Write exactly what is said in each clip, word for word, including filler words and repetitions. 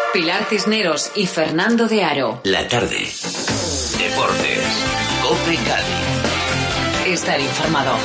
Pilar Cisneros y Fernando de Aro. La tarde. Deportes. COPE Cádiz. Estar informado.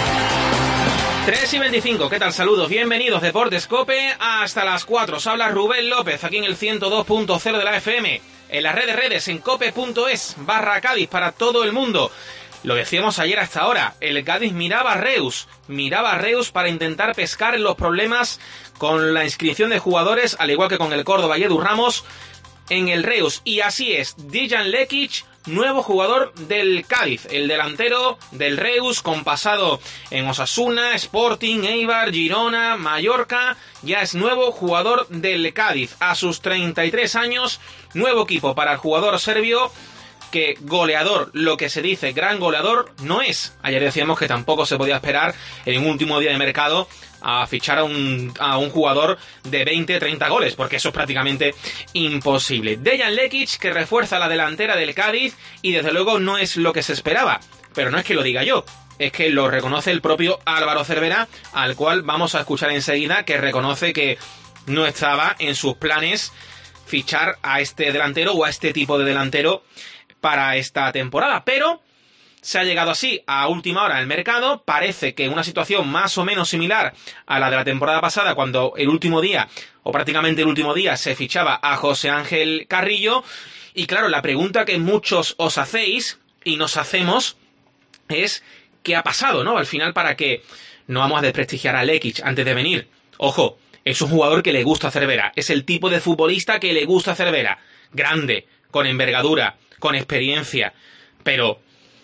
tres y veinticinco, ¿qué tal? Saludos, bienvenidos, Deportes COPE, hasta las cuatro. Os habla Rubén López, aquí en el ciento dos punto cero de la F M, en las redes redes, en cope punto es, barra Cádiz, para todo el mundo. Lo decíamos ayer hasta ahora, el Cádiz miraba a Reus, miraba a Reus para intentar pescar los problemas con la inscripción de jugadores, al igual que con el Córdoba y Edu Ramos, en el Reus. Y así es, Dejan Lekic, nuevo jugador del Cádiz, el delantero del Reus, con pasado en Osasuna, Sporting, Eibar, Girona, Mallorca, ya es nuevo jugador del Cádiz. A sus treinta y tres años, nuevo equipo para el jugador serbio, que goleador, lo que se dice gran goleador, no es. Ayer decíamos que tampoco se podía esperar en un último día de mercado a fichar a un, a un jugador de veinte treinta goles, porque eso es prácticamente imposible. Dejan Lekic, que refuerza la delantera del Cádiz, y desde luego no es lo que se esperaba, pero no es que lo diga yo, es que lo reconoce el propio Álvaro Cervera, al cual vamos a escuchar enseguida, que reconoce que no estaba en sus planes fichar a este delantero o a este tipo de delantero para esta temporada, pero se ha llegado así a última hora al mercado. Parece que una situación más o menos similar a la de la temporada pasada, cuando el último día, o prácticamente el último día, se fichaba a José Ángel Carrillo. Y claro, la pregunta que muchos os hacéis y nos hacemos es ¿qué ha pasado, no? Al final, para que no vamos a desprestigiar a Lekic antes de venir. Ojo, es un jugador que le gusta a Cervera, es el tipo de futbolista que le gusta a Cervera, grande, con envergadura, con experiencia, pero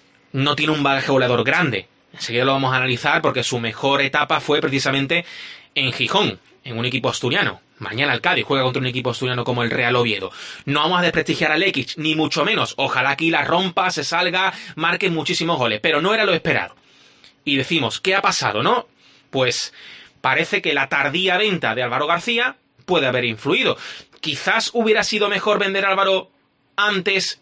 no tiene un bagaje goleador grande. Enseguida lo vamos a analizar, porque su mejor etapa fue precisamente en Gijón, en un equipo asturiano. Mañana el Cádiz juega contra un equipo asturiano como el Real Oviedo. No vamos a desprestigiar a Lekic, ni mucho menos. Ojalá aquí la rompa, se salga, marque muchísimos goles, pero no era lo esperado. Y decimos, ¿qué ha pasado, no? Pues parece que la tardía venta de Álvaro García puede haber influido. Quizás hubiera sido mejor vender a Álvaro antes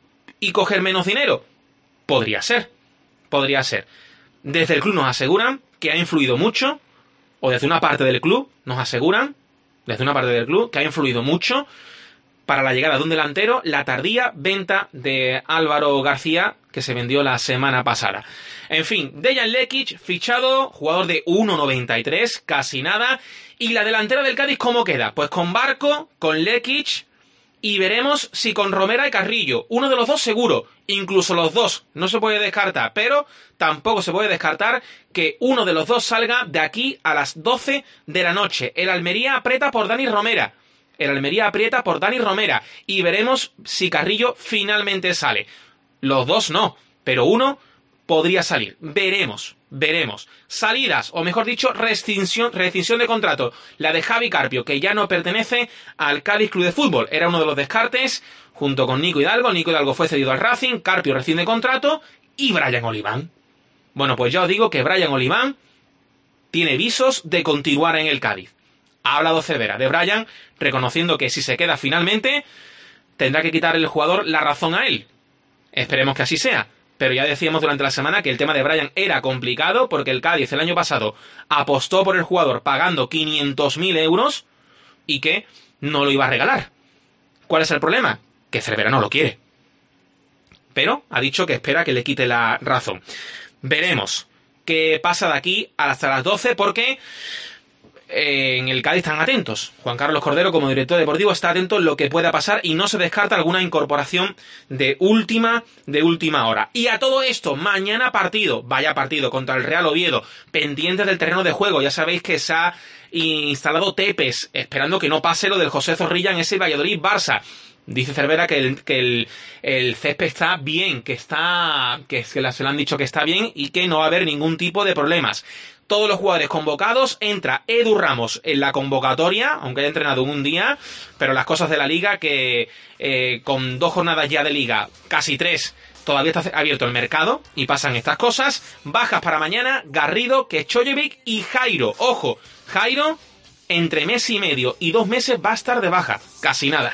y coger menos dinero. Podría ser, podría ser. Desde el club nos aseguran que ha influido mucho, o desde una parte del club nos aseguran, desde una parte del club, que ha influido mucho para la llegada de un delantero, la tardía venta de Álvaro García, que se vendió la semana pasada. En fin, Dejan Lekic, fichado, jugador de uno noventa y tres, casi nada. Y la delantera del Cádiz, ¿cómo queda? Pues con Barco, con Lekic, y veremos si con Romera y Carrillo. Uno de los dos seguro, incluso los dos, no se puede descartar, pero tampoco se puede descartar que uno de los dos salga de aquí a las doce de la noche. El Almería aprieta por Dani Romera. El Almería aprieta por Dani Romera. Y veremos si Carrillo finalmente sale. Los dos no, pero uno podría salir. Veremos, veremos. Salidas, o mejor dicho, rescisión, rescisión de contrato. La de Javi Carpio, que ya no pertenece al Cádiz Club de Fútbol. Era uno de los descartes, junto con Nico Hidalgo. Nico Hidalgo fue cedido al Racing, Carpio rescinde contrato, y Brian Oliván. Bueno, pues ya os digo que Brian Oliván tiene visos de continuar en el Cádiz. Ha hablado Cervera de Brian, reconociendo que si se queda finalmente, tendrá que quitarle el jugador la razón a él. Esperemos que así sea. Pero ya decíamos durante la semana que el tema de Brian era complicado, porque el Cádiz el año pasado apostó por el jugador pagando quinientos mil euros y que no lo iba a regalar. ¿Cuál es el problema? Que Cervera no lo quiere. Pero ha dicho que espera que le quite la razón. Veremos qué pasa de aquí hasta las doce, porque en el Cádiz están atentos. Juan Carlos Cordero, como director deportivo, está atento a lo que pueda pasar y no se descarta alguna incorporación de última, de última hora. Y a todo esto, mañana partido, vaya partido contra el Real Oviedo, pendientes del terreno de juego. Ya sabéis que se ha instalado Tepes, esperando que no pase lo del José Zorrilla en ese Valladolid-Barça. Dice Cervera que el, que el, el césped está bien, que está, que se le han dicho que está bien y que no va a haber ningún tipo de problemas. Todos los jugadores convocados, entra Edu Ramos en la convocatoria, aunque haya entrenado un día, pero las cosas de la liga que eh, con dos jornadas ya de liga, casi tres, todavía está abierto el mercado y pasan estas cosas. Bajas para mañana, Garrido, Kechoyevic y Jairo. Ojo, Jairo entre mes y medio y dos meses va a estar de baja, casi nada.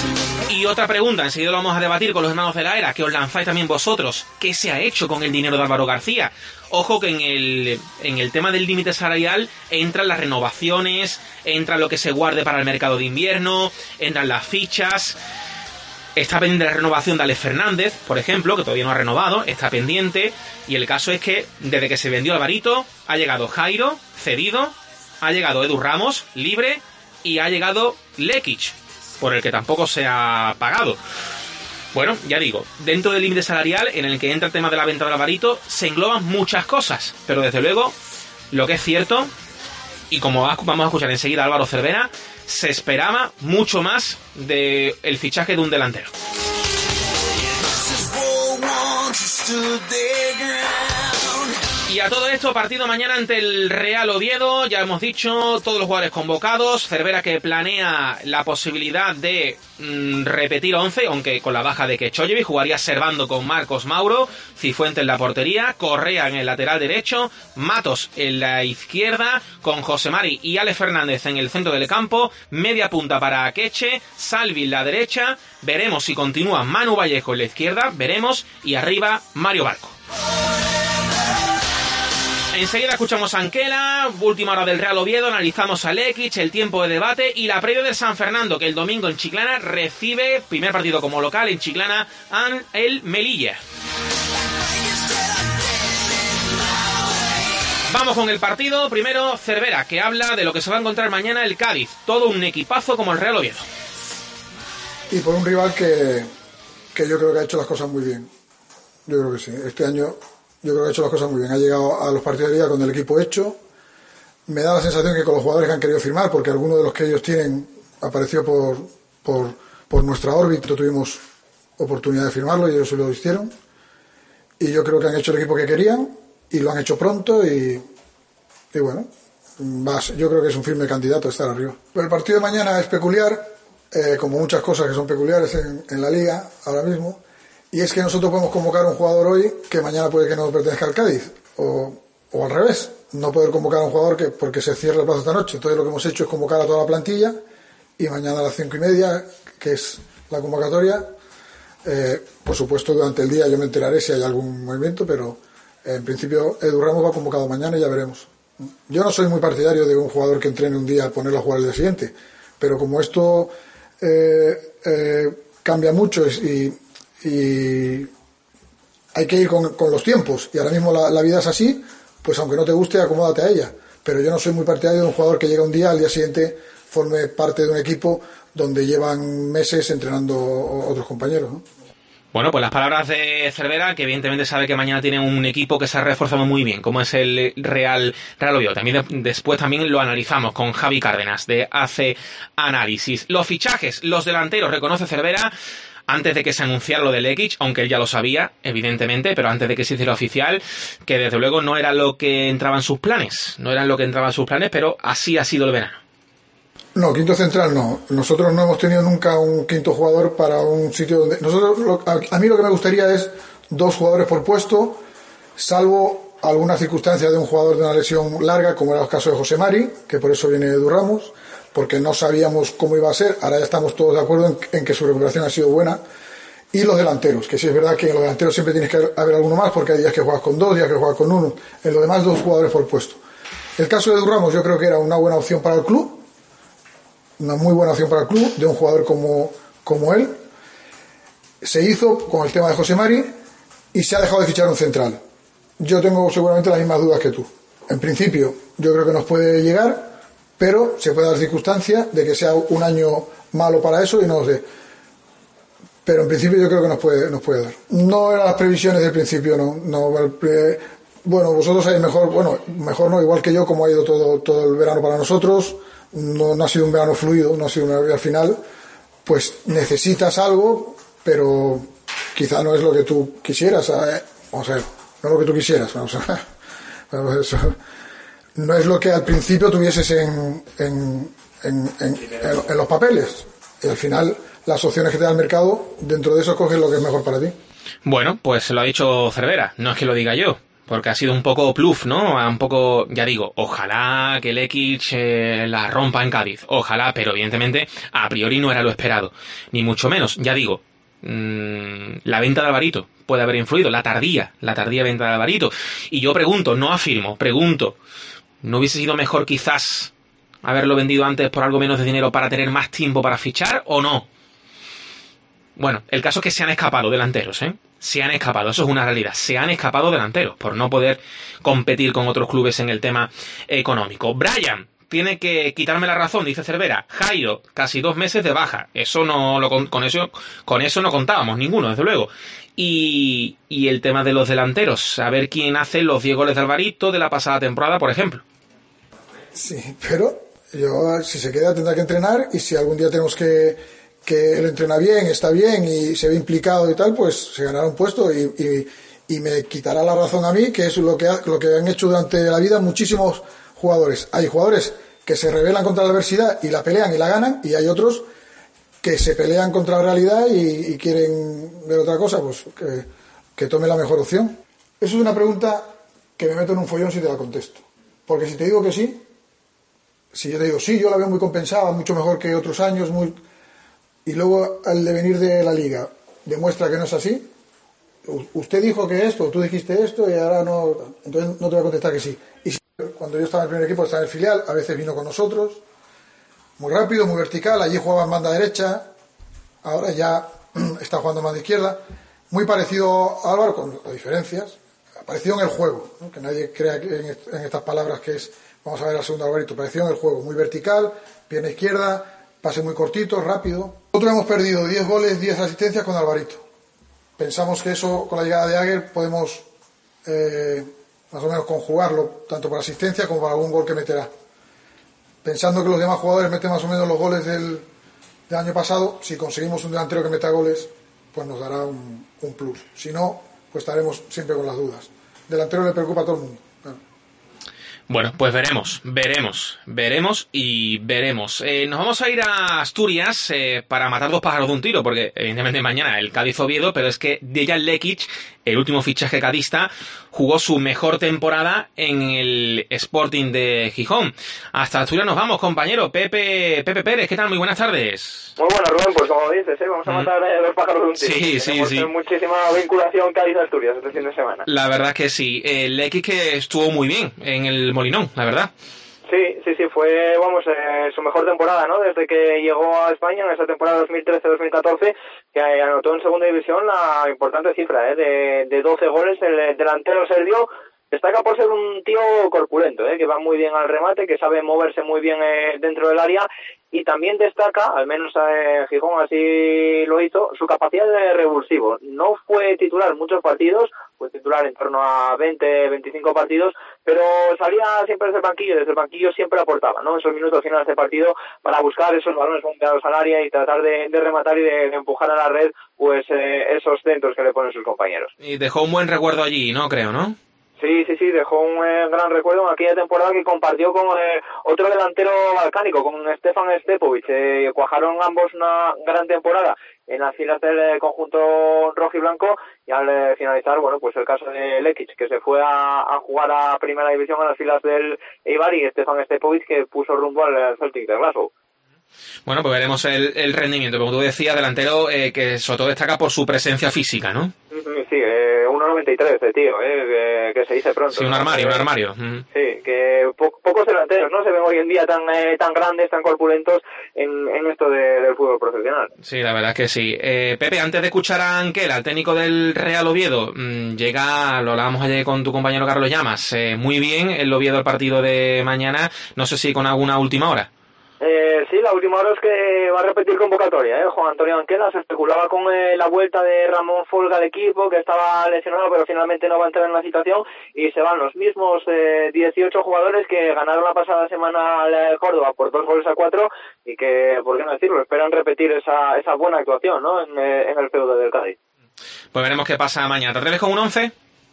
Y otra pregunta, enseguida lo vamos a debatir con los hermanos de la era, que os lanzáis también vosotros. ¿Qué se ha hecho con el dinero de Álvaro García? Ojo que en el, en el tema del límite salarial entran las renovaciones, entra lo que se guarde para el mercado de invierno, entran las fichas. Está pendiente la renovación de Alex Fernández, por ejemplo, que todavía no ha renovado, está pendiente. Y el caso es que desde que se vendió Alvarito, ha llegado Jairo, cedido, ha llegado Edu Ramos, libre, y ha llegado Lekic, por el que tampoco se ha pagado. Bueno, ya digo, dentro del límite salarial, en el que entra el tema de la venta de Alvarito, se engloban muchas cosas, pero desde luego, lo que es cierto, y como vamos a escuchar enseguida a Álvaro Cervera, se esperaba mucho más del fichaje de un delantero. Y a todo esto, partido mañana ante el Real Oviedo, ya hemos dicho, todos los jugadores convocados, Cervera que planea la posibilidad de mmm, repetir once, aunque con la baja de Kechoyevic, jugaría Servando con Marcos Mauro, Cifuentes en la portería, Correa en el lateral derecho, Matos en la izquierda, con José Mari y Alex Fernández en el centro del campo, media punta para Akeche, Salvi en la derecha, veremos si continúa Manu Vallejo en la izquierda, veremos, y arriba Mario Barco. Enseguida escuchamos a Anquela, última hora del Real Oviedo, analizamos a Lekic, el tiempo de debate y la previa del San Fernando, que el domingo en Chiclana recibe, primer partido como local en Chiclana, a el Melilla. Vamos con el partido, primero Cervera, que habla de lo que se va a encontrar mañana el Cádiz, todo un equipazo como el Real Oviedo. Y por un rival que, que yo creo que ha hecho las cosas muy bien, yo creo que sí, este año... Yo creo que ha hecho las cosas muy bien. Ha llegado a los partidos de liga con el equipo hecho. Me da la sensación que con los jugadores que han querido firmar, porque alguno de los que ellos tienen apareció por, por, por nuestra órbita. Tuvimos oportunidad de firmarlo y ellos se lo hicieron. Y yo creo que han hecho el equipo que querían y lo han hecho pronto. Y, y bueno, vas, yo creo que es un firme candidato a estar arriba. Pero el partido de mañana es peculiar, eh, como muchas cosas que son peculiares en, en la liga ahora mismo. Y es que nosotros podemos convocar a un jugador hoy que mañana puede que no pertenezca al Cádiz, o, o al revés, no poder convocar a un jugador que porque se cierra el plazo esta noche. Entonces lo que hemos hecho es convocar a toda la plantilla y mañana a las cinco y media, que es la convocatoria, eh, por supuesto durante el día yo me enteraré si hay algún movimiento, pero eh, en principio Edu Ramos va convocado mañana y ya veremos. Yo no soy muy partidario de un jugador que entrene un día a ponerlo a jugar el día siguiente, pero como esto eh, eh, cambia mucho y y hay que ir con, con los tiempos y ahora mismo la, la vida es así, pues aunque no te guste, acomódate a ella. Pero yo no soy muy partidario de un jugador que llega un día, al día siguiente forme parte de un equipo donde llevan meses entrenando otros compañeros, ¿no? Bueno, pues las palabras de Cervera, que evidentemente sabe que mañana tiene un equipo que se ha reforzado muy bien, como es el Real, Real Oviedo. También de, después también lo analizamos con Javi Cárdenas, de Hace Análisis. Los fichajes, los delanteros, reconoce Cervera, antes de que se anunciara lo de Lekic, aunque él ya lo sabía, evidentemente, pero antes de que se hiciera oficial, que desde luego no era lo que entraba en sus planes, no era lo que entraba en sus planes, pero así ha sido el verano. No, quinto central no. Nosotros no hemos tenido nunca un quinto jugador para un sitio donde... Nosotros, lo, a, a mí lo que me gustaría es dos jugadores por puesto, salvo alguna circunstancia de un jugador de una lesión larga, como era el caso de José Mari, que por eso viene Edu Ramos, porque no sabíamos cómo iba a ser. Ahora ya estamos todos de acuerdo en, en que su recuperación ha sido buena. Y los delanteros, que sí es verdad que en los delanteros siempre tienes que haber alguno más, porque hay días que juegas con dos, días que juegas con uno. En lo demás, dos jugadores por puesto. El caso de Edu Ramos yo creo que era una buena opción para el club, una muy buena opción para el club, de un jugador como, como él. Se hizo con el tema de José Mari y se ha dejado de fichar un central. Yo tengo seguramente las mismas dudas que tú. En principio, yo creo que nos puede llegar, pero se puede dar circunstancia de que sea un año malo para eso y no lo sé. Pero en principio yo creo que nos puede, nos puede dar. No eran las previsiones del principio, no. no eh, bueno, vosotros sabéis mejor, bueno, mejor no, igual que yo, como ha ido todo, todo el verano para nosotros. No, no ha sido un verano fluido, no ha sido una, al final, pues necesitas algo, pero quizá no es lo que tú quisieras. ¿eh? Vamos a ver, no es lo que tú quisieras. Vamos a ver. Vamos a ver eso. No es lo que al principio tuvieses en, en, en, en, en, en los papeles. Y al final, las opciones que te da el mercado, dentro de eso coges lo que es mejor para ti. Bueno, pues lo ha dicho Cervera, no es que lo diga yo. porque ha sido un poco pluf, ¿no? Un poco, ya digo, ojalá que Lekic eh, la rompa en Cádiz, ojalá, pero evidentemente a priori no era lo esperado, ni mucho menos, ya digo, mmm, la venta de Alvarito puede haber influido, la tardía, la tardía venta de Alvarito, y yo pregunto, no afirmo, pregunto, ¿no hubiese sido mejor quizás haberlo vendido antes por algo menos de dinero para tener más tiempo para fichar o no? Bueno, el caso es que se han escapado delanteros, ¿eh? Se han escapado, eso es una realidad. Se han escapado delanteros por no poder competir con otros clubes en el tema económico. Brian tiene que quitarme la razón, dice Cervera. Jairo, casi dos meses de baja. Eso no lo con eso con eso no contábamos ninguno, desde luego. Y, y el tema de los delanteros, a ver quién hace los diez goles de Alvarito de la pasada temporada, por ejemplo. Sí, pero yo si se queda tendrá que entrenar, y si algún día tenemos que que él entrena bien, está bien y se ve implicado y tal, pues se ganará un puesto y, y, y me quitará la razón a mí, que es lo que, ha, lo que han hecho durante la vida muchísimos jugadores. Hay jugadores que se rebelan contra la adversidad y la pelean y la ganan, y hay otros que se pelean contra la realidad y, y quieren ver otra cosa, pues que, que tome la mejor opción. Eso es una pregunta que me meto en un follón si te la contesto. Porque si te digo que sí, si yo te digo sí, yo la veo muy compensada, mucho mejor que otros años, muy... y luego al devenir de la liga demuestra que no es así, usted dijo que esto, tú dijiste esto y ahora no, entonces no te voy a contestar que sí. Y si, cuando yo estaba en el primer equipo, estaba en el filial, a veces vino con nosotros, muy rápido, muy vertical, allí jugaba en banda derecha, ahora ya está jugando más de izquierda, muy parecido a Álvaro, con las diferencias, parecido en el juego, ¿no? Que nadie crea que en, en estas palabras que es, vamos a ver al segundo Alvarito, parecido en el juego, muy vertical, pierna izquierda, pase muy cortito, rápido. Nosotros hemos perdido diez goles, diez asistencias con Alvarito. Pensamos que eso, con la llegada de Aguer, podemos eh, más o menos conjugarlo, tanto por asistencia como para algún gol que meterá. Pensando que los demás jugadores meten más o menos los goles del, del año pasado, si conseguimos un delantero que meta goles, pues nos dará un, un plus. Si no, pues estaremos siempre con las dudas. Delantero le preocupa a todo el mundo. Claro. Bueno, pues veremos, veremos, veremos y veremos. Eh, nos vamos a ir a Asturias eh, para matar dos pájaros de un tiro, porque evidentemente mañana el Cádiz-Oviedo, pero es que Dejan Lekic, el último fichaje cadista, jugó su mejor temporada en el Sporting de Gijón. Hasta Asturias nos vamos, compañero. Pepe Pepe Pérez, ¿qué tal? Muy buenas tardes. Muy buenas, Rubén, pues como dices, ¿eh? Vamos a matar mm. dos pájaros de un tiro. Sí, sí, sí. Muchísima vinculación Cádiz-Asturias este fin de semana. La verdad es que sí. El Lekic que estuvo muy bien en el Molinón, la verdad. Sí, sí, sí, fue, vamos, eh, su mejor temporada, ¿no? Desde que llegó a España en esa temporada dos mil trece dos mil catorce, que anotó en segunda división la importante cifra, ¿eh? De, de doce goles. El delantero serbio destaca por ser un tío corpulento, ¿eh? Que va muy bien al remate, que sabe moverse muy bien eh, dentro del área, y también destaca, al menos eh, Gijón así lo hizo, su capacidad de revulsivo. No fue titular muchos partidos, fue titular en torno a veinte, veinticinco partidos, pero salía siempre desde el banquillo, desde el banquillo siempre aportaba, ¿no? Esos minutos finales de partido para buscar esos balones bombeados al área y tratar de, de rematar y de, de empujar a la red, pues eh, esos centros que le ponen sus compañeros. Y dejó un buen recuerdo allí, ¿no? Creo, ¿no? Sí, sí, sí, dejó un eh, gran recuerdo en aquella temporada que compartió con eh, otro delantero balcánico, con Stefan Stepovic. Eh, cuajaron ambos una gran temporada en las filas del eh, conjunto rojiblanco, y al eh, finalizar, bueno, pues el caso de Lekic, que se fue a, a jugar a Primera División en las filas del Eibar, y Stefan Stepovic, que puso rumbo al Celtic de Glasgow. Bueno, pues veremos el, el rendimiento. Como tú decías, delantero eh, que sobre todo destaca por su presencia física, ¿no? Sí, eh, uno noventa y tres de tío, eh, que, que se dice pronto. Sí, un armario, un armario. Sí, que po pocos delanteros, ¿no? Se ven hoy en día tan eh, tan grandes, tan corpulentos en, en esto de, del fútbol profesional. Sí, la verdad es que sí. Eh, Pepe, antes de escuchar a Anquela, el técnico del Real Oviedo, mmm, llega, lo hablábamos ayer con tu compañero Carlos Llamas, eh, muy bien el Oviedo el partido de mañana, no sé si con alguna última hora. Eh, sí, la última hora es que va a repetir convocatoria, ¿eh? Juan Antonio Anquela. Se especulaba con eh, la vuelta de Ramón Folga al equipo, que estaba lesionado, pero finalmente no va a entrar en la citación, y se van los mismos eh, dieciocho jugadores que ganaron la pasada semana al Córdoba por dos goles a cuatro, y que, por qué no decirlo, esperan repetir esa esa buena actuación, ¿no? En, eh, en el feudo del Cádiz. Pues veremos qué pasa mañana. ¿Te atreves con un once?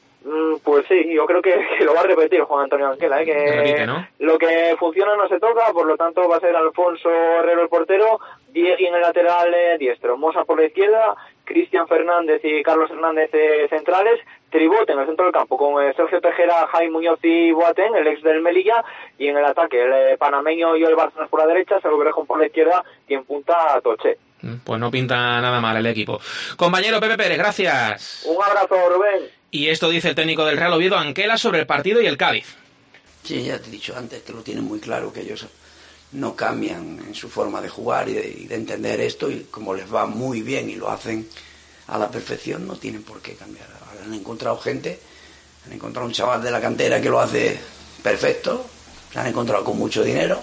Pues sí, yo creo que, que lo va a repetir Juan Antonio Anquela, ¿eh? Que repite, ¿no? Lo que funciona no se toca, por lo tanto va a ser Alfonso Herrero el portero, Diegui en el lateral eh, diestro, Mosa por la izquierda, Cristian Fernández y Carlos Hernández eh, centrales, tribote en el centro del campo con eh, Sergio Tejera, Jaime Muñoz y Boateng, el ex del Melilla, y en el ataque el eh, panameño y el Bárcenas por la derecha, Salvo Berejón por la izquierda y en punta a Toché. Pues no pinta nada mal el equipo. Compañero Pepe Pérez, gracias. Un abrazo, Rubén. Y esto dice el técnico del Real Oviedo, Anquela, sobre el partido y el Cádiz. Sí, ya te he dicho antes que lo tienen muy claro, que ellos no cambian en su forma de jugar y de, y de entender esto, y como les va muy bien y lo hacen a la perfección, no tienen por qué cambiar. Ahora han encontrado gente, han encontrado un chaval de la cantera que lo hace perfecto, se han encontrado con mucho dinero,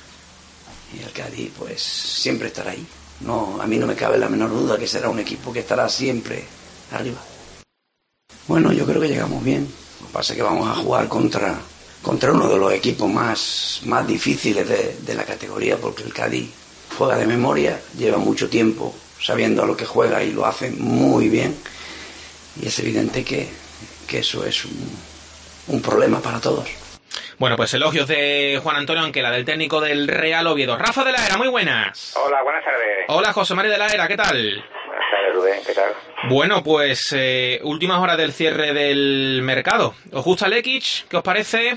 y el Cádiz pues siempre estará ahí. No, a mí no me cabe la menor duda que será un equipo que estará siempre arriba. Bueno, yo creo que llegamos bien. Lo que pasa es que vamos a jugar contra, contra uno de los equipos más, más difíciles de, de la categoría, porque el Cádiz juega de memoria, lleva mucho tiempo sabiendo a lo que juega y lo hace muy bien. Y es evidente que, que eso es un, un problema para todos. Bueno, pues elogios de Juan Antonio Anquela, del técnico del Real Oviedo. Rafa de la Era, muy buenas. Hola, buenas tardes. Hola, José María de la Era, ¿qué tal? Buenas tardes, Rubén, ¿qué tal? Bueno, pues eh, últimas horas del cierre del mercado. ¿Os gusta Lekic? ¿Qué os parece?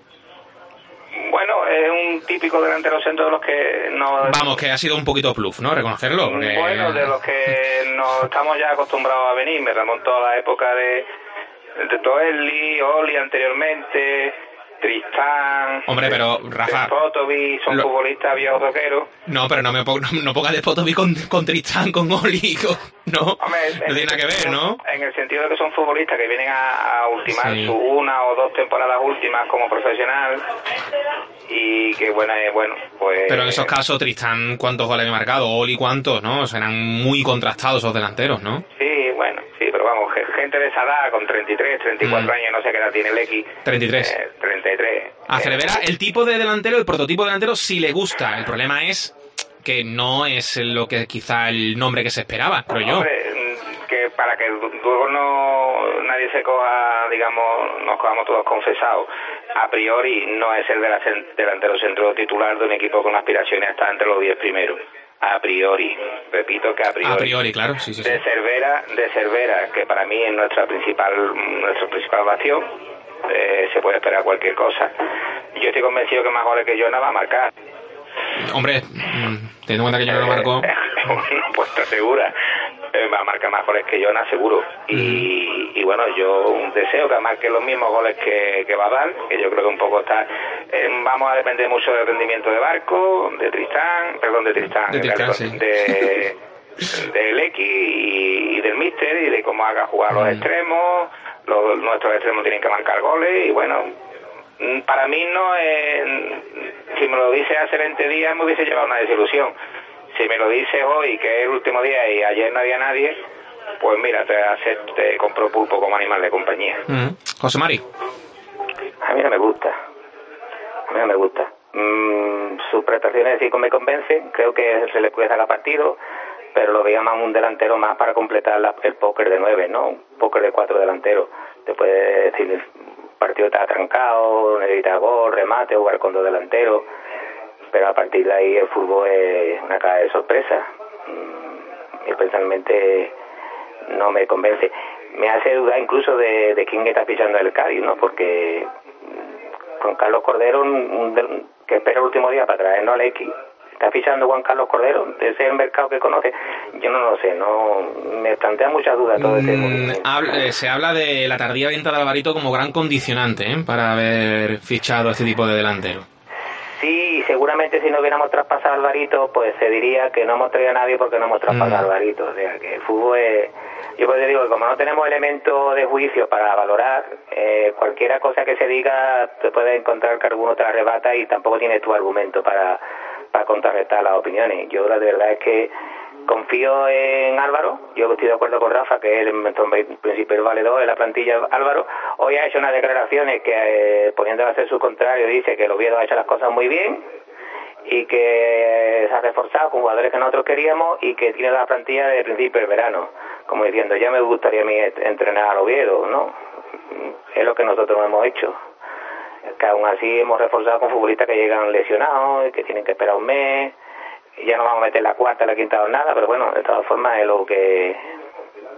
Bueno, es un típico delantero centro de los que no... Vamos, que ha sido un poquito bluff, ¿no? Reconocerlo. Porque... Bueno, de los que no estamos ya acostumbrados a venir. Me remonto a la época de, de Toelli, Oli anteriormente... Tristán, hombre, pero Rafa, Despotovic, son lo... futbolistas viejos roqueros. No, pero no me no, no ponga Despotovic con, con Tristán, con Oli, con... no, hombre, no tiene nada que ver, ¿no? En el sentido de que son futbolistas que vienen a, a ultimar sí. su una o dos temporadas últimas como profesional y que bueno, eh, bueno, pues... Pero en esos casos Tristán, ¿cuántos goles ha marcado? Oli, ¿cuántos? ¿No? O sea, eran muy contrastados esos delanteros, ¿no? Sí, bueno, sí, pero vamos, gente de esa edad, con treinta y tres, treinta y cuatro mm. años, no sé qué edad tiene el X. treinta y tres. Eh, treinta y tres. A Cervera, el tipo de delantero, el prototipo de delantero, sí le gusta. El problema es que no es lo que quizá el nombre que se esperaba, creo yo. Hombre, que para que luego no nadie se coja, digamos, nos cojamos todos confesados, a priori no es el delantero centro titular de un equipo con aspiraciones a estar entre los diez primeros. A priori, repito que a priori. A priori, claro, sí, sí, sí. De Cervera, de Cervera, que para mí es nuestra principal, nuestra principal bastión, eh, se puede esperar cualquier cosa. Yo estoy convencido que más goles que Jonah va a marcar. Hombre, teniendo en cuenta que Jonah no marcó. No puedo estar segura. Eh, va a marcar más goles que Jonah, seguro. Y, mm. y bueno, yo deseo que marque los mismos goles que, que va a dar, que yo creo que un poco está... Eh, vamos a depender mucho del rendimiento de Barco, de Tristán, perdón, de Tristán, de, Tristán, de, sí. de, de Lecky y, y del míster, y de cómo haga jugar mm. los extremos. Los, nuestros extremos tienen que marcar goles, y bueno, para mí no es... Si me lo dice hace veinte días me hubiese llevado una desilusión. Si me lo dices hoy, que es el último día y ayer no había nadie, pues mira, te, hace, te compro pulpo como animal de compañía. Mm. José Mari. A mí no me gusta. A mí no me gusta. Mm, sus prestaciones sí me convencen. Creo que se le puede sacar partido, pero lo veía más un delantero más para completar la, el póker de nueve, ¿no? Un póker de cuatro delanteros. Te puede decir, el partido está trancado, necesita gol, remate, jugar con dos delanteros. Pero a partir de ahí el fútbol es una caja de sorpresa. Y personalmente no me convence. Me hace dudar incluso de, de quién está fichando el Cádiz, ¿no? Porque Juan Carlos Cordero, un, un, que espera el último día para traernos al X, está fichando Juan Carlos Cordero, ese es el mercado que conoce. Yo no lo sé, no me plantea muchas dudas todo este mm, habla, eh, Se habla de la tardía venta de Alvarito como gran condicionante, ¿eh? Para haber fichado a este tipo de delantero. Sí, seguramente si no hubiéramos traspasado a Alvarito, pues se diría que no hemos traído a nadie porque no hemos traspasado mm. a Alvarito. O sea, que el fútbol es... Yo pues digo que como no tenemos elementos de juicio para valorar, eh, cualquier cosa que se diga te puedes encontrar que alguno te la arrebata y tampoco tienes tu argumento para, para contrarrestar las opiniones. Yo la verdad es que confío en Álvaro. Yo estoy de acuerdo con Rafa, que es el principal valedor de la plantilla Álvaro. Hoy ha hecho unas declaraciones que, eh, poniendo a hacer su contrario, dice que el Oviedo ha hecho las cosas muy bien y que se ha reforzado con jugadores que nosotros queríamos y que tiene la plantilla de principio del verano. Como diciendo, ya me gustaría a mí entrenar al Oviedo, ¿no? Es lo que nosotros hemos hecho. Que aún así hemos reforzado con futbolistas que llegan lesionados y que tienen que esperar un mes. Ya no vamos a meter la cuarta, la quinta jornada, pero bueno, de todas formas es lo que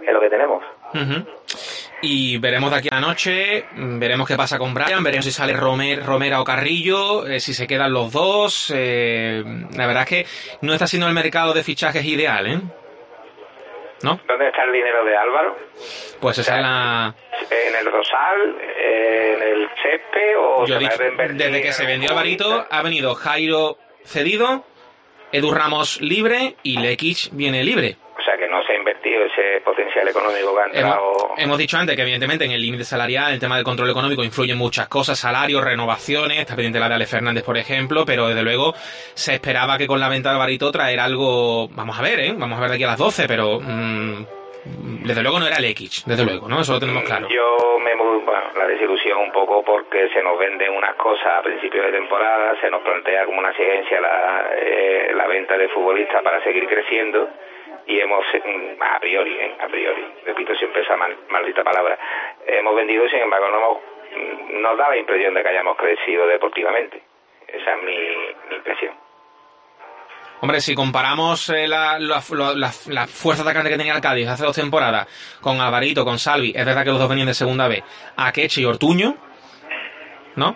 es lo que tenemos. Uh-huh. Y veremos de aquí a la noche, veremos qué pasa con Brian, veremos si sale Romer, Romera o Carrillo, eh, si se quedan los dos. Eh, la verdad es que no está siendo el mercado de fichajes ideal, ¿eh? ¿No? ¿Dónde está el dinero de Álvaro? Pues esa es la... ¿En el Rosal? ¿En el Chepe? ¿O Yo se he dicho, va a invertir desde que en se el vendió Alvarito, futbolista? ha venido Jairo cedido, Edu Ramos libre y Lekic viene libre. O sea, que no se ha invertido ese potencial económico que ha entrado. Hemos, hemos dicho antes que evidentemente en el límite salarial, el tema del control económico influyen muchas cosas, salarios, renovaciones, está pendiente la de Ale Fernández, por ejemplo, pero desde luego se esperaba que con la venta de Alvarito traer algo, vamos a ver, ¿eh? Vamos a ver de aquí a las doce, pero mmm, desde luego no era Lekic, desde luego, ¿no? Eso lo tenemos claro. Yo me, bueno, la desilusión un poco porque se nos venden unas cosas a principios de temporada, se nos plantea como una exigencia la, eh, la venta de futbolistas para seguir creciendo. Y hemos, a priori, ¿eh? a priori, repito siempre esa mal, maldita palabra, hemos vendido, sin embargo, no hemos, nos da la impresión de que hayamos crecido deportivamente. Esa es mi, mi impresión. Hombre, si comparamos eh, la, la, la, la, la fuerza atacante que tenía el Cádiz hace dos temporadas con Alvarito, con Salvi, es verdad que los dos venían de segunda B, a Keche y Ortuño, ¿no?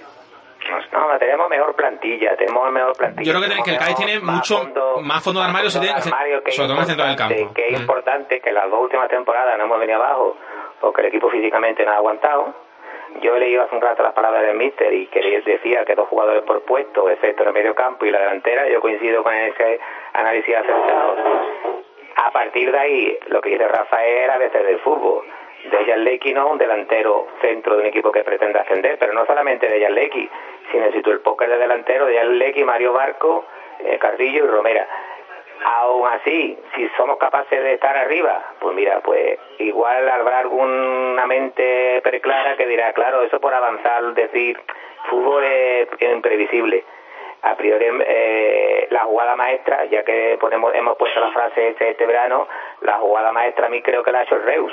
No, tenemos mejor plantilla, tenemos mejor plantilla. Yo creo que, que el Cádiz tiene mucho fondo, más fondo de armario, fondo de armario que sobre todo en el centro del campo. Que es mm. importante que las dos últimas temporadas no hemos venido abajo porque el equipo físicamente no ha aguantado. Yo he leído hace un rato las palabras del míster y que decía que dos jugadores por puesto, excepto en el medio campo y la delantera. Yo coincido con ese análisis acertado. A partir de ahí, lo que dice Rafael a veces del fútbol. Dejan Lecky no un delantero centro de un equipo que pretende ascender, pero no solamente Dejan Lecky, sino si tú el póker de delantero, Dejan Lecky, Mario Barco, eh, Carrillo y Romera. Aún así, si somos capaces de estar arriba, pues mira, pues igual habrá alguna mente preclara que dirá, claro, eso por avanzar, decir, fútbol es imprevisible. A priori, eh, la jugada maestra, ya que ponemos, hemos puesto la frase este, este verano, la jugada maestra a mí creo que la ha hecho el Reus.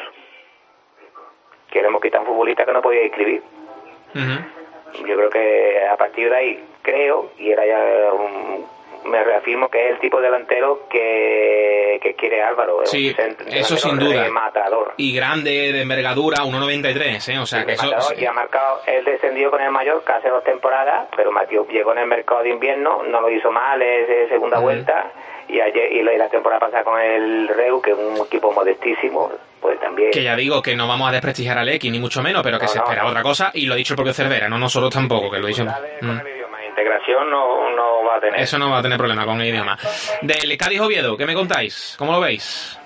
Que le hemos quitado un futbolista que no podía escribir. Uh-huh. Yo creo que a partir de ahí, creo, y era ya un, me reafirmo que es el tipo de delantero que, que quiere Álvaro. Sí, eso sin duda. Matador. Y grande, de envergadura, uno noventa y tres, ¿eh? O sea, sí, que eso... Matador, y ha marcado, él descendió con el Mallorca hace dos temporadas, pero Mateo llegó en el mercado de invierno, no lo hizo mal, es de segunda uh-huh. vuelta, y ayer y la temporada pasada con el Reus, que es un equipo modestísimo, pues también... Que ya digo que no vamos a desprestigiar a Lecky, ni mucho menos, pero que no, se no, esperaba no. otra cosa, y lo ha dicho el propio Cervera, no nosotros tampoco, que lo dicho... Mm. Integración no, no va a tener. Eso no va a tener problema con el idioma. Del Cádiz Oviedo, ¿qué me contáis? ¿Cómo lo veis?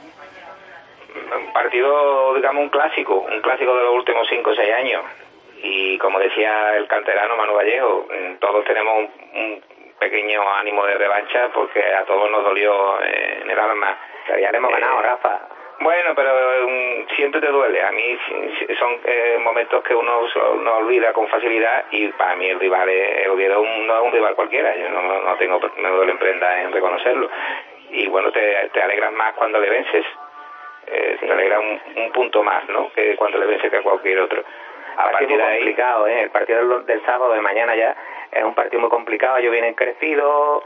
Un partido, digamos, un clásico, un clásico de los últimos cinco o seis años. Y como decía el canterano Manu Vallejo, todos tenemos un, un pequeño ánimo de revancha porque a todos nos dolió eh, en el alma. Pero ya le hemos eh, ganado, Rafa. Bueno, pero um, siempre te duele. A mí son eh, momentos que uno no olvida con facilidad y para mí el rival es, el Oviedo no es un rival cualquiera. Yo no, no tengo no duele en prenda en reconocerlo. Y bueno, te, te alegras más cuando le vences. Eh, sí. Te alegra un, un punto más, ¿no? Que cuando le vences que a cualquier otro. A partido partir de ahí, complicado, ¿eh? El partido del, del sábado de mañana ya es un partido muy complicado. Ellos vienen crecidos.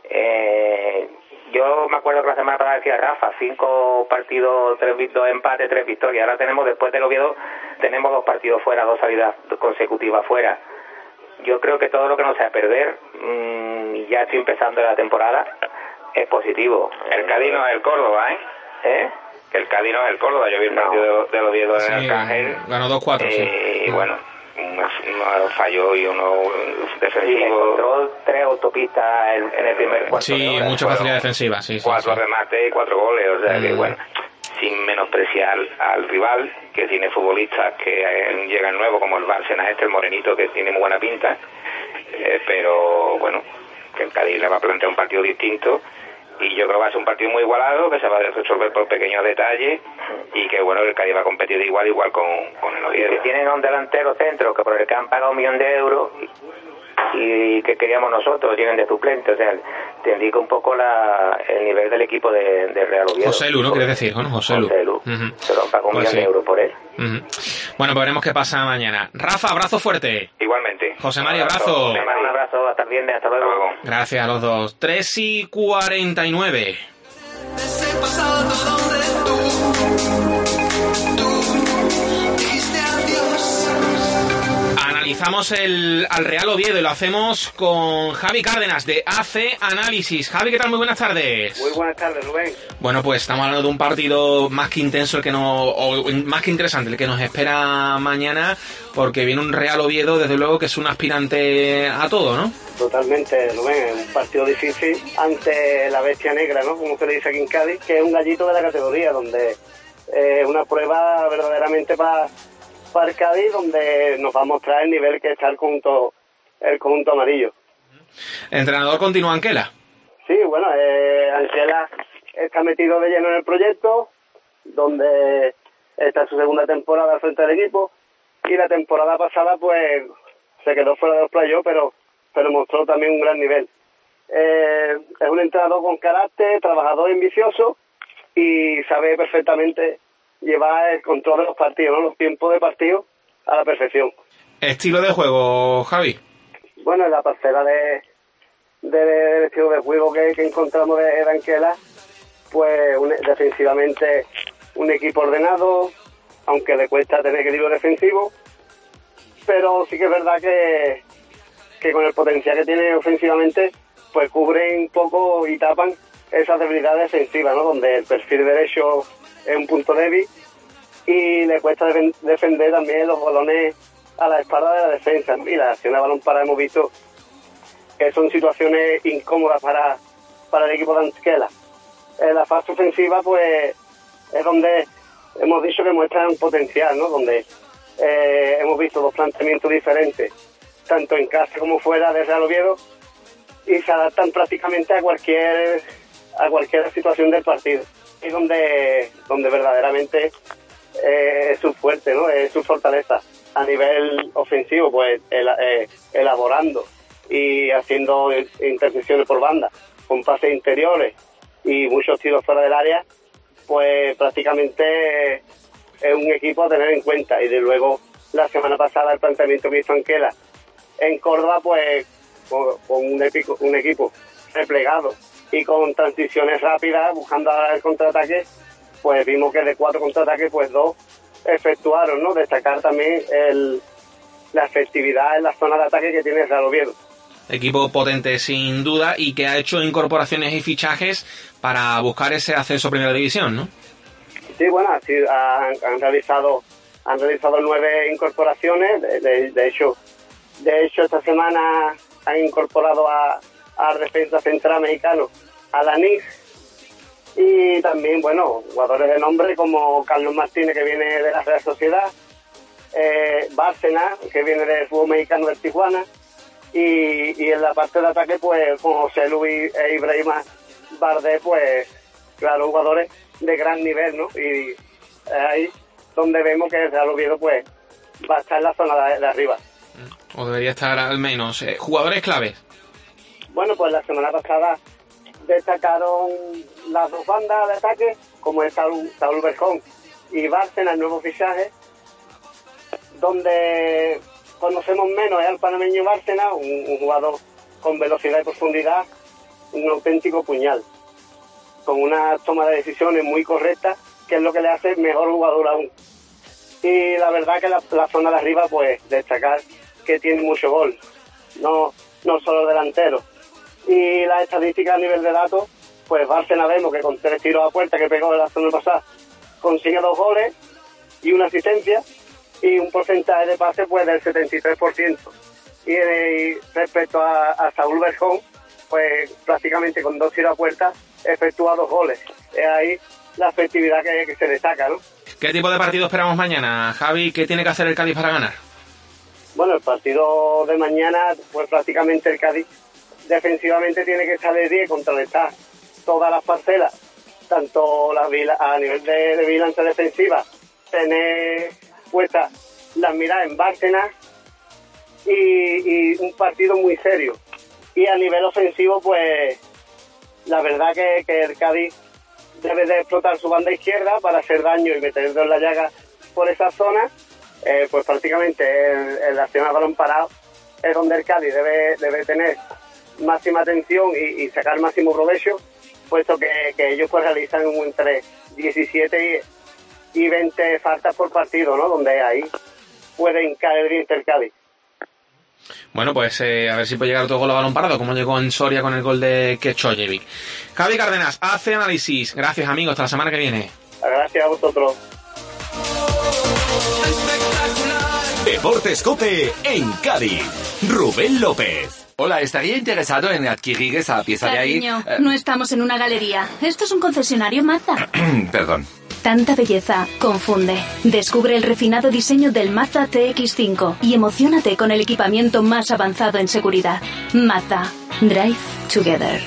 Eh, Yo me acuerdo que la semana pasada decía Rafa, cinco partidos, tres, dos empates, tres victorias. Ahora tenemos, después del Oviedo, tenemos dos partidos fuera, dos salidas consecutivas fuera. Yo creo que todo lo que no sea perder, mmm, ya estoy empezando la temporada, es positivo. El Cádiz no es el Córdoba, ¿eh? ¿Eh? Que el Cádiz no es el Córdoba. Yo vi el no. partido del Oviedo en sí, el Arcángel. Ganó dos cuatro, eh, sí. Y bueno, uno falló y uno defensivo. Sí, encontró tres autopistas en, en el primer cuarto. Sí, mucha facilidad defensiva, sí, sí. Cuatro sí. remates y cuatro goles, o sea mm. que bueno, sin menospreciar al rival, que tiene futbolistas que eh, llegan nuevos, como el Bárcenas este, el Morenito, que tiene muy buena pinta, eh, pero bueno, que el Cádiz le va a plantear un partido distinto. Y yo creo que va a ser un partido muy igualado, que se va a resolver por pequeños detalles y que bueno, el Cádiz va a competir de igual igual con, con el Oviedo. Que tienen a un delantero centro que por el que han pagado un millón de euros y, y que queríamos nosotros, tienen de suplente, o sea, te indica un poco la, el nivel del equipo de, de Real Oviedo. José Lu, ¿no? ¿Quieres decir? ¿no? José Lu. José Lu. Uh-huh. Se lo han pagado un pues millón sí. de euros por él. Uh-huh. Bueno, pues veremos qué pasa mañana. Rafa, abrazo fuerte. Igualmente. José Mario, abrazo. Un abrazo, hasta el viernes, hasta luego. Hasta luego. Gracias a los dos. tres y cuarenta y nueve. Ese pasado donde tú pasamos el, al Real Oviedo y lo hacemos con Javi Cárdenas de A C Análisis. Javi, ¿qué tal? Muy buenas tardes. Muy buenas tardes, Rubén. Bueno, pues estamos hablando de un partido más que intenso, el que no, o más que interesante, el que nos espera mañana, porque viene un Real Oviedo, desde luego, que es un aspirante a todo, ¿no? Totalmente, Rubén, es un partido difícil ante la bestia negra, ¿no? Como se le dice aquí en Cádiz, que es un gallito de la categoría, donde es eh, una prueba verdaderamente para para Cádiz, donde nos va a mostrar el nivel que está el conjunto, el conjunto amarillo. ¿Entrenador continúa Anquela? Sí, bueno, eh, Anquela está metido de lleno en el proyecto, donde está su segunda temporada al frente del equipo, y la temporada pasada pues se quedó fuera de los playoffs, pero, pero mostró también un gran nivel. Eh, es un entrenador con carácter, trabajador y ambicioso, y sabe perfectamente llevar el control de los partidos, ¿no? Los tiempos de partido a la perfección. ¿Estilo de juego, Javi? Bueno, en la parcela de, de, de estilo de juego que, que encontramos de, de Anquela, pues un, defensivamente un equipo ordenado, aunque le cuesta tener equilibrio defensivo, pero sí que es verdad que, que con el potencial que tiene ofensivamente, pues cubren un poco y tapan esas debilidades defensivas, ¿no? Donde el perfil derecho es un punto débil y le cuesta defen- defender también los balones a la espalda de la defensa, ¿no? Y las acciones de balón parado hemos visto que son situaciones incómodas para, para el equipo de Anquela. En la fase ofensiva pues es donde hemos dicho que muestran un potencial, ¿no? Donde eh, hemos visto dos planteamientos diferentes, tanto en casa como fuera de Real Oviedo, y se adaptan prácticamente a cualquier a cualquier situación del partido. Y donde donde verdaderamente eh, es su fuerte, ¿no? Es su fortaleza a nivel ofensivo, pues el, eh, elaborando y haciendo intercepciones por banda con pases interiores y muchos tiros fuera del área, pues prácticamente es un equipo a tener en cuenta. Y de luego la semana pasada el planteamiento que hizo Anquela en Córdoba, pues con, con un, epico, un equipo replegado y con transiciones rápidas, buscando el contraataque, pues vimos que de cuatro contraataques, pues dos efectuaron, ¿no? Destacar también el, la efectividad en la zona de ataque que tiene el Real Oviedo. Equipo potente sin duda y que ha hecho incorporaciones y fichajes para buscar ese ascenso a Primera División, ¿no? Sí, bueno, así han, han realizado han realizado nueve incorporaciones. De, de, de hecho, de hecho esta semana han incorporado a al defensa central mexicano, a Lanis, y también, bueno, jugadores de nombre como Carlos Martínez, que viene de la Real Sociedad, eh, Bárcena, que viene del fútbol mexicano del Tijuana, y, y en la parte de ataque, pues con José Luis e Ibrahima Bardé, pues claro, jugadores de gran nivel, ¿no? Y es ahí donde vemos que el Real Oviedo, pues, va a estar en la zona de, de arriba. O debería estar al menos. Eh, ¿Jugadores claves? Bueno, pues la semana pasada destacaron las dos bandas de ataque, como es Saúl, Saúl Berjón y Bárcena, el nuevo fichaje, donde conocemos menos es al panameño Bárcena, un, un jugador con velocidad y profundidad, un auténtico puñal, con una toma de decisiones muy correcta, que es lo que le hace mejor jugador aún. Y la verdad que la, la zona de arriba, pues destacar que tiene mucho gol, no, no solo delantero. Y las estadísticas a nivel de datos, pues Bárcena vemos que con tres tiros a puerta que pegó la semana pasada consigue dos goles y una asistencia y un porcentaje de pase pues del setenta y tres por ciento. Y, y respecto a, a Saúl Berjón, pues prácticamente con dos tiros a puerta efectúa dos goles. Es ahí la efectividad que, que se destaca, ¿no? ¿Qué tipo de partido esperamos mañana, Javi? ¿Qué tiene que hacer el Cádiz para ganar? Bueno, el partido de mañana, pues prácticamente el Cádiz defensivamente tiene que estar de diez, contrarrestar todas las parcelas, tanto la, a nivel de, de vigilancia defensiva, tener puestas las miradas en Bárcena y, y un partido muy serio. Y a nivel ofensivo, pues la verdad que, que el Cádiz debe de explotar su banda izquierda para hacer daño y meter en la llaga por esa zona. Eh, pues prácticamente el, el acción a balón parado es donde el Cádiz debe, debe tener máxima atención y, y sacar máximo provecho, puesto que, que ellos pues realizan entre diecisiete y, y veinte faltas por partido, ¿no? Donde ahí pueden caer bien el Cádiz. Bueno, pues eh, a ver si puede llegar otro gol a balón parado, como llegó en Soria con el gol de Kechoyevic. Javi Cárdenas, hace análisis. Gracias, amigos. Hasta la semana que viene. Gracias a vosotros. Deportes COPE en Cádiz. Rubén López. Hola, estaría interesado en adquirir esa pieza Cariño, de ahí. Eh... no estamos en una galería. Esto es un concesionario Mazda. Perdón. Tanta belleza confunde. Descubre el refinado diseño del Mazda C X cinco y emociónate con el equipamiento más avanzado en seguridad. Mazda. Drive Together.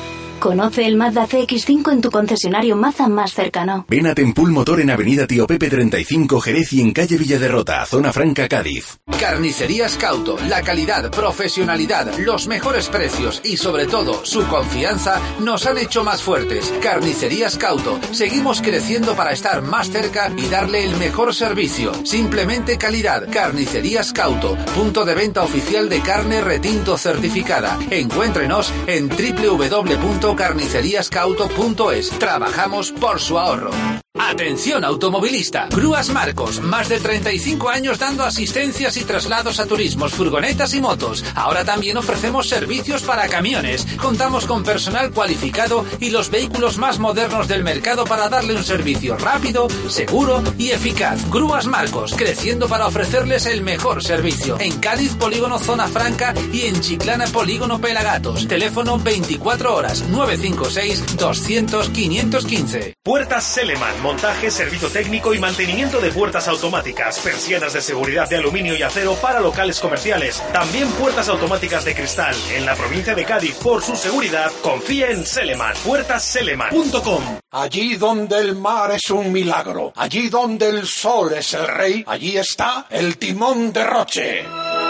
Conoce el Mazda C X cinco en tu concesionario Mazda más cercano. Ven a Tempul Motor en Avenida Tío Pepe treinta y cinco Jerez y en calle Villaderrota, Zona Franca, Cádiz. Carnicerías Cauto. La calidad, profesionalidad, los mejores precios y sobre todo su confianza nos han hecho más fuertes. Carnicerías Cauto. Seguimos creciendo para estar más cerca y darle el mejor servicio. Simplemente calidad. Carnicerías Cauto. Punto de venta oficial de carne retinto certificada. Encuéntrenos en doble u doble u doble u punto carnicerías cauto punto es. Trabajamos por su ahorro. Atención automovilista. Grúas Marcos, más de treinta y cinco años dando asistencias y traslados a turismos, furgonetas y motos. Ahora también ofrecemos servicios para camiones. Contamos con personal cualificado y los vehículos más modernos del mercado para darle un servicio rápido, seguro y eficaz. Grúas Marcos, creciendo para ofrecerles el mejor servicio. En Cádiz, Polígono Zona Franca y en Chiclana, Polígono Pelagatos. Teléfono veinticuatro horas, nueve cinco seis, doscientos, quinientos quince. Puertas Seleman. Montaje, servicio técnico y mantenimiento de puertas automáticas, persianas de seguridad de aluminio y acero para locales comerciales. También puertas automáticas de cristal. En la provincia de Cádiz, por su seguridad, confía en Seleman. puertas seleman punto com. Allí donde el mar es un milagro, allí donde el sol es el rey, allí está el timón de Roche.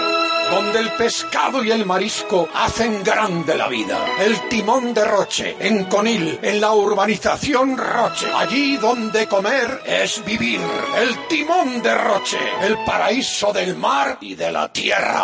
Donde el pescado y el marisco hacen grande la vida. El timón de Roche, en Conil, en la urbanización Roche. Allí donde comer es vivir. El timón de Roche, el paraíso del mar y de la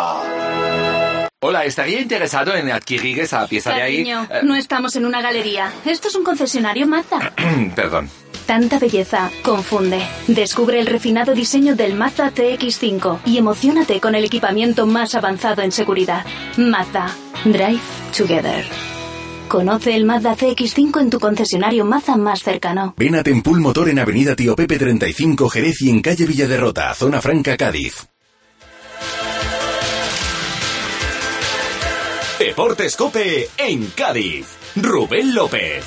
tierra. Hola, estaría interesado en adquirir esa pieza Cariño, de ahí. Eh... no estamos en una galería. Esto es un concesionario Mazda. Perdón. Tanta belleza confunde. Descubre el refinado diseño del Mazda C X cinco y emociónate con el equipamiento más avanzado en seguridad. Mazda. Drive Together. Conoce el Mazda C X cinco en tu concesionario Mazda más cercano. Ven a Tempul Motor en Avenida Tío Pepe treinta y cinco Jerez y en calle Villaderrota, Zona Franca, Cádiz. Deportes COPE en Cádiz. Rubén López.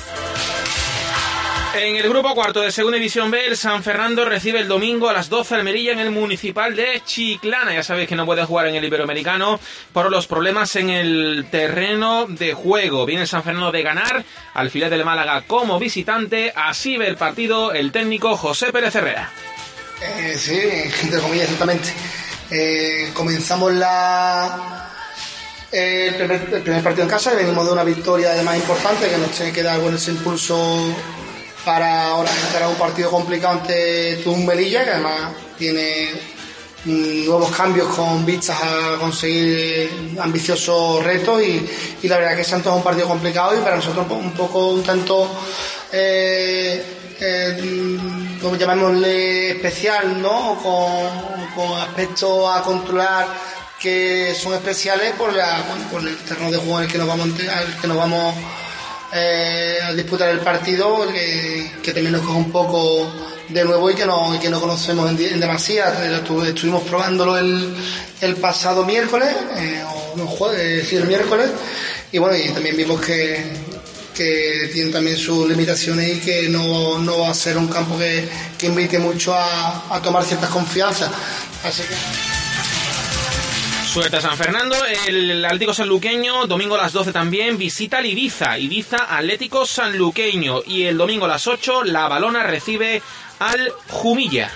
En el grupo cuarto de Segunda División B, el San Fernando recibe el domingo a las doce al Melilla en el Municipal de Chiclana. Ya sabéis que no puede jugar en el Iberoamericano por los problemas en el terreno de juego. Viene el San Fernando de ganar al filial del Málaga como visitante. Así ve el partido el técnico José Pérez Herrera. Eh, sí, entre comillas, exactamente. Eh, comenzamos la... Eh, el, primer, el primer partido en casa y venimos de una victoria además importante que nos tiene que dar bueno, ese impulso para ahora encarar un partido complicado ante un Melilla que además tiene mm, nuevos cambios con vistas a conseguir ambiciosos retos y, y la verdad que Santos es un partido complicado y para nosotros un poco un tanto eh, eh, como llamémosle especial, ¿no? con, con aspectos a controlar que son especiales por, la, bueno, por el terreno de juego en el que nos vamos, al que nos vamos eh, a disputar el partido, que, que también nos coge un poco de nuevo y que no, y que no conocemos en, en demasía. Estuvimos probándolo el, el pasado miércoles, eh, o no, jueves, sí, el miércoles, y bueno, y también vimos que, que tiene también sus limitaciones y que no, no va a ser un campo que, que invite mucho a, a tomar ciertas confianzas. Así que... Suerte a San Fernando. El Atlético Sanluqueño, domingo a las doce también, visita al Ibiza. Ibiza Atlético Sanluqueño. Y el domingo a las ocho, la Balona recibe al Jumilla.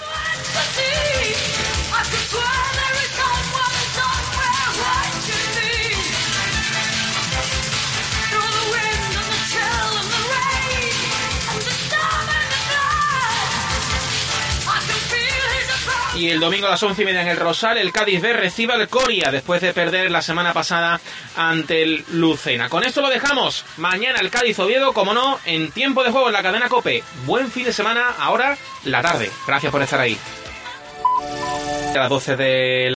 Y el domingo a las once y media en el Rosal, el Cádiz B recibe al Coria después de perder la semana pasada ante el Lucena. Con esto lo dejamos. Mañana el Cádiz Oviedo, como no, en tiempo de juego en la cadena COPE. Buen fin de semana, ahora la tarde. Gracias por estar ahí. A las doce de